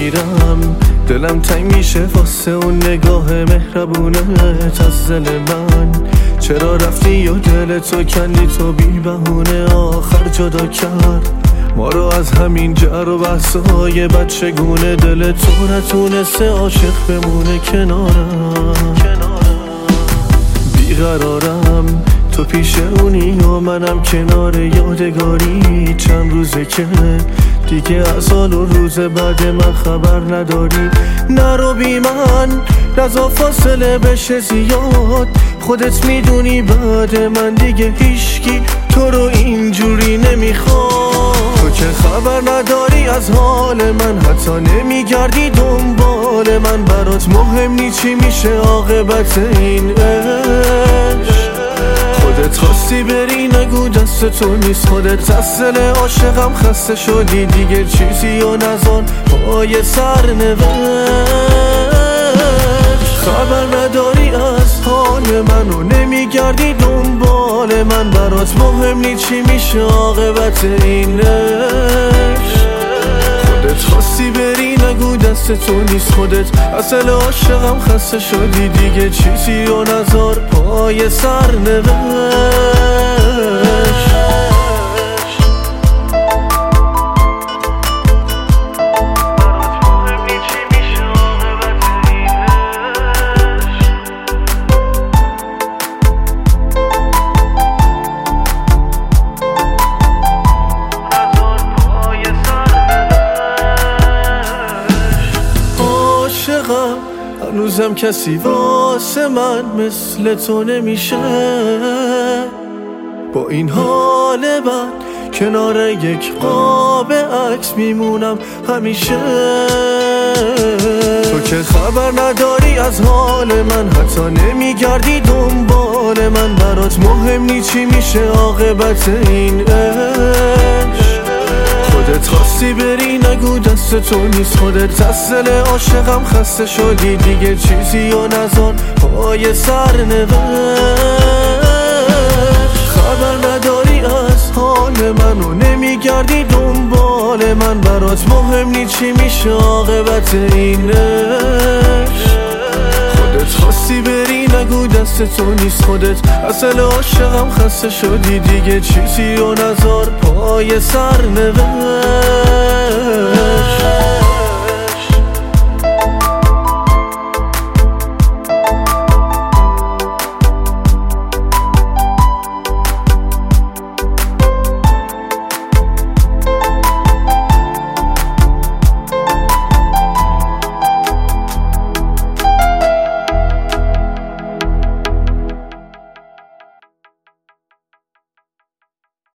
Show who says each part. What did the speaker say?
Speaker 1: میرم دلم تنگ میشه واسه اون نگاه مهربونت از دل من. چرا رفتی و دل تو کندی تو بی بهونه آخر جدا کرد ما رو از همین جر و بحثای بچگونه. دل تو نتونسته عاشق بمونه کنارم. بیقرارم تو پیش اونی و منم کنار یادگاری. چند روزه که دیگه از حال و روز بعد من خبر نداری. نرو بی من رضا فاصله بشه زیاد. خودت میدونی بعد من دیگه هیچکی تو رو اینجوری نمیخواد. تو که خبر نداری از حال من حتی نمیگردی دنبال من. برات مهم نی چی میشه عاقبت این عشق. خودت خواستی بری نگو دست تو نیست. خودت از دل عاشقم خسته شدی دیگه چیزی و نذار پای سرنوشت. خبر نداری از حال من و نمیگردی دنبال من. برات مهم نی چی میشه عاقبت این عشق. خودت خواستی بری نگو دست تو نیست. خودت از دل عاشقم خسته شدی دیگه چیزی و نذار پای سرنوشت. هنوزم کسی واسه من مثل تو نمیشه. با این حال بد کنار یک قاب عکس میمونم همیشه. تو که خبر نداری از حال من حتی نمیگردی دنبال من. برات مهم نی چی میشه عاقبت این عشق. خودت خواستی بری نگو دست تو نیست. خودت از دل عاشقم خسته شدی دیگه چیزی و نذار پای سرنوشت. خبر نداری از حال من و نمیگردی دنبال من. برات مهم نی چی میشه عاقبت این عشق. خودت خواستی بری نگو دست تو نیست. خودت از دل عاشقم خسته شدی دیگه چیزی و نذار پای سرنوشت.